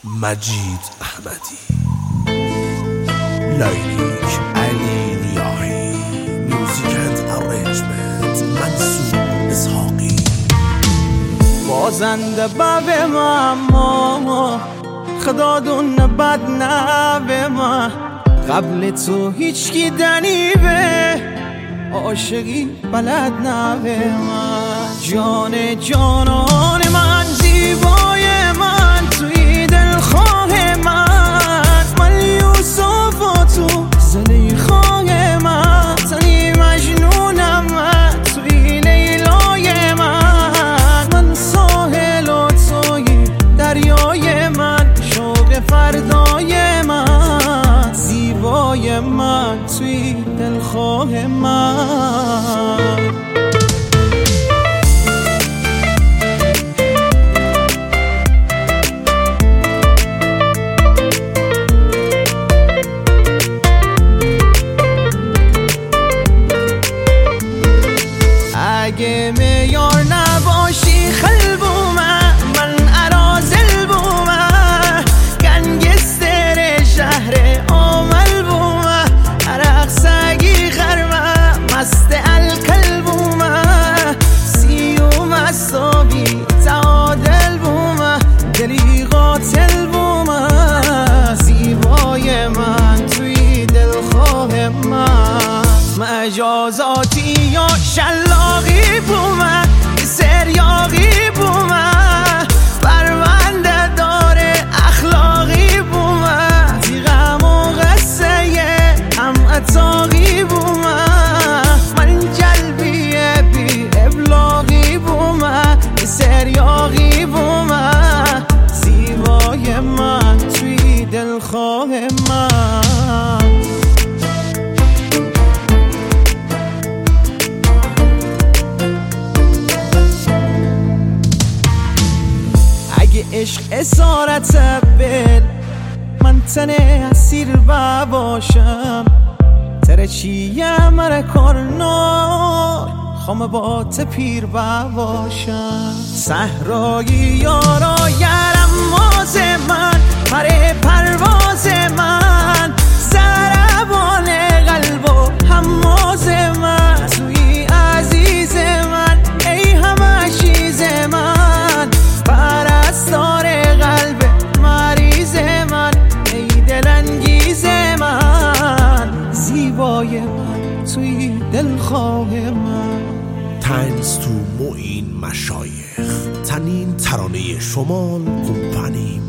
مجید احمدی، لایلیک علی ریاحی، میوزیک اند ارنجمنت منصور اسحاقی. بازنده به ما خدا دون بد نه ما، قبل تو هیچ کی دنی به عاشقی بلد نه من. جان جانان من، زیبای من، توی دلخواه من یوسف و تو زلیخای من. تنی مجنونم من، توی لیلای من ساحل و توی دریای من، شوق فردای من، زیبای من توی دلخواه من. اگه میار نباشی خلبومه، من ارازل بومه، گنگستر شهر آمل بومه، عرق سگی خرمه، مست الکل بومه، سیوم اصابی تعادل بومه، دلی قاتل بومه، زیبای من توی دلخواه من. مجازاتی یا شلاقی بومه، سریاقی بومه، پرونده داره اخلاقی بومه، تیغم و قصه هم اتاقی بومه، من جلبیه بی ابلاغی بومه، سریاقی بومه، زیبای من توی دلخواه من. عشق اسارت بل، من تنه اسیر باشم، تره چیه مره کارنار، خام با تپیر باشم. صحرایی یارا یرم ماز من، پره پرواز من، زربان قلب و هماز من، توی عزیز من، ای همه چیز من، پرستار قلب مریض من، ای دلانگیز من، زیبای من توی دلخواه من. تنز تو معین مشایخ، تنین ترانه شمال کمپانی